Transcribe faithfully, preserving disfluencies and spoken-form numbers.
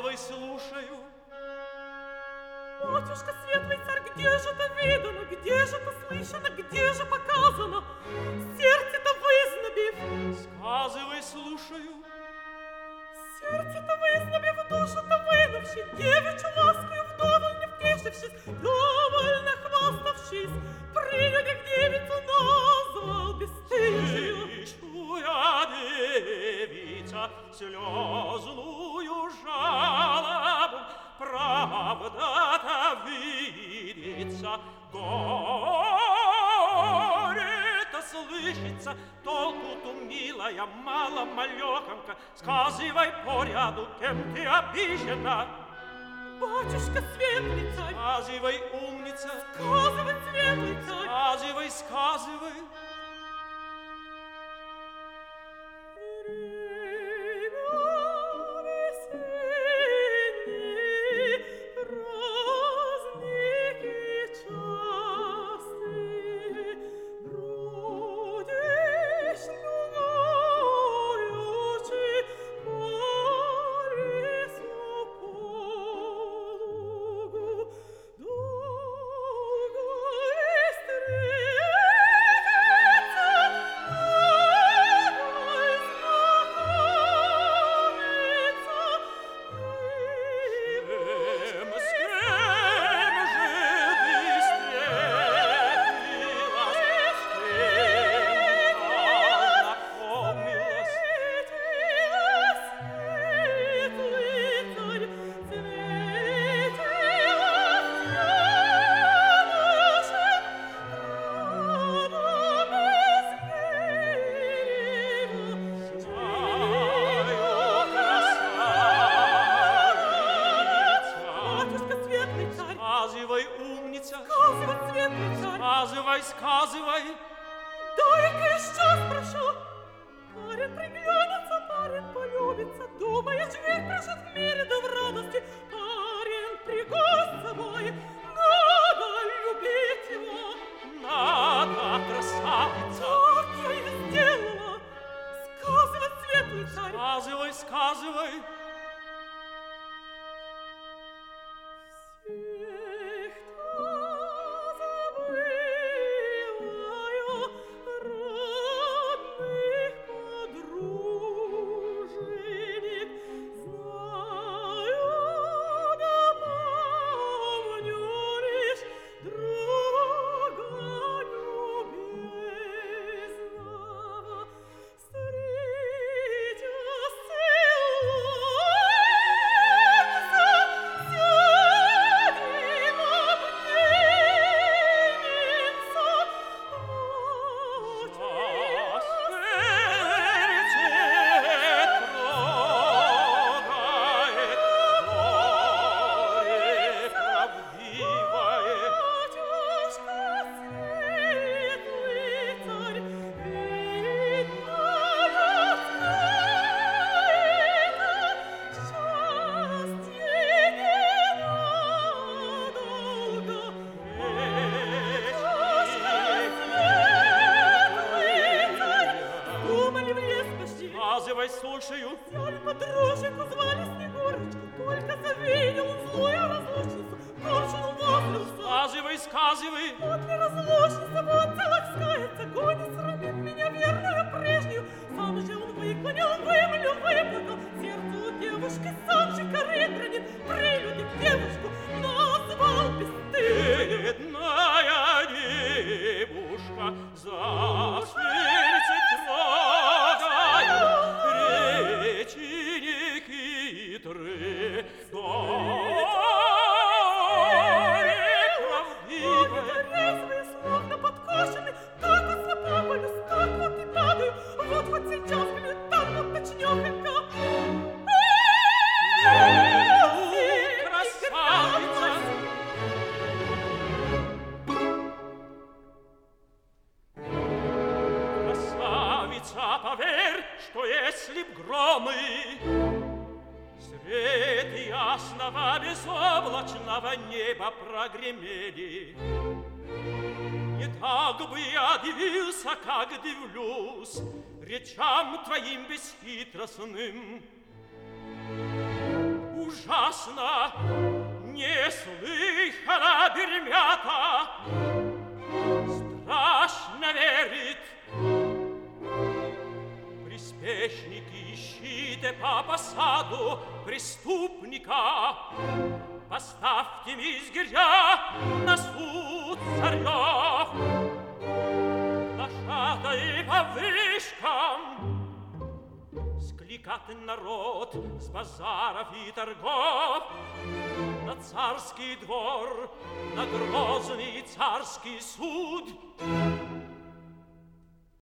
Сказывай, слушаю. Батюшка, светлый царь, где же это видано, где же это слышано, где же показано? Сердце-то вызнобив. Сказывай, слушаю. Сердце-то вызнобив, душу-то вынувши, девичью ласкою вдоволь не втешившись, довольно хваставшись, принятых девицу назвал бесстыжию. Чуя девица слезную жалобу, правда-то видится, горе-то слышится, толку-то, милая, мало малехонька, сказывай по ряду, кем ты обижена. Батюшка, светлый царь, сказывай, умница, сказывай, светлый царь, сказывай, сказывай. Сказывай, сказывай. Дай-ка еще спрошу. Парень приглянется, парень полюбится, думаешь, ведь прожит в мире да в радости. Парень пригость собой, надо любить его. Надо, красавица. Так я и сделала. Сказывай, светлый царь. Сказывай, сказывай. Слушаю. Взяли подруженьку, звали Снегурочку, только завидел он злую разлучницу, кончил возлился. Сказывай, сказывай. Вот ли разлучница, вот целых скается, гонит, срамит меня верную прежнюю. Сам же он выклонил, вымолил, выплакал, сердце у девушки сам же корит ранит, прелюдик девушку назвал бесстыдной. Бедная девушка за сердце трогает. Речи нехитрые, горе правдивое. Резвые, словно подкошены, так вот слабоволюсь, так вот и падаю, вот хоть сейчас глядь, так вот точнёхонько. Красавица! Красавица, поверь, что если б громы средь ясного безоблачного неба прогремели, не так бы я дивился, как дивлюсь речам твоим бесхитростным. Ужасно ужасно, неслыханно гремята, страшно верит. Приспешники, ищите по посаду преступника, поставьте мизгиря на суд царев. Лошадой по вышкам скликат народ с базаров и торгов на царский двор, на грозный царский суд.